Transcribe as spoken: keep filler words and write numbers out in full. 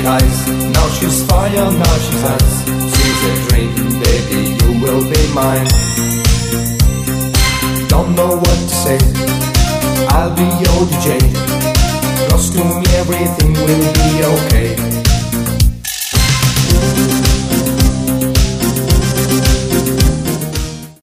fake eyes. Now she's fire, now she's ice. She's a dream, baby, you will be mine. Don't know what to say, I'll be your D J. Close to me, everything will be okay.